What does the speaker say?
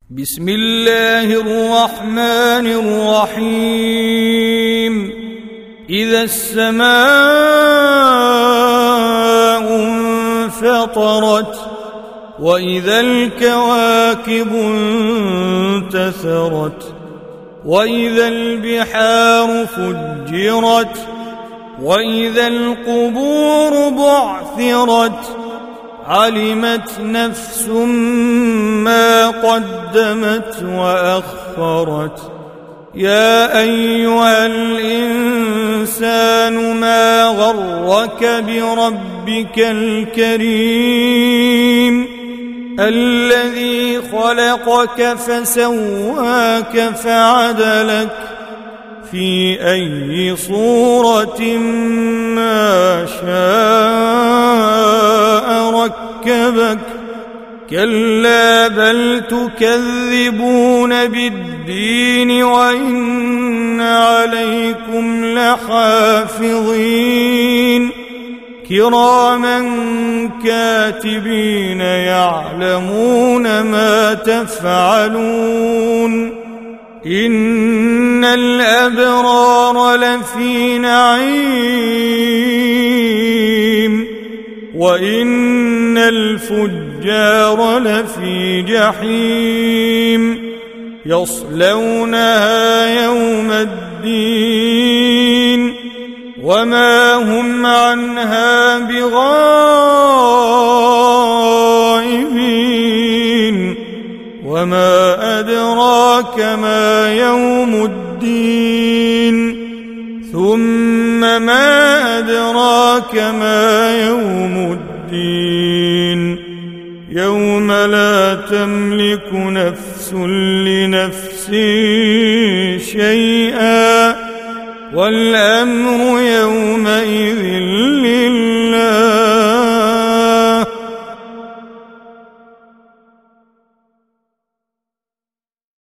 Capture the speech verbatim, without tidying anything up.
بسم الله الرحمن الرحيم إذا السماء انفطرت وإذا الكواكب انتثرت وإذا البحار فجرت وإذا القبور بعثرت علمت نفس ما قدمت وأخرت يا أيها الإنسان ما غرك بربك الكريم الذي خلقك فسواك فعدلك في أي صورة ما شاء ركبك كلا بل تكذبون بالدين وإن عليكم لحافظين كراما كاتبين يعلمون ما تفعلون إن الأبرار لفي نعيم وإن الفجار لفي جحيم يصلونها يوم الدين وما هم عنها بغائبين وما أدراك ما يوم الدين ثم ما أدراك ما يوم الدين يوم لا تملك نفس لنفس شيئا والأمر يومئذ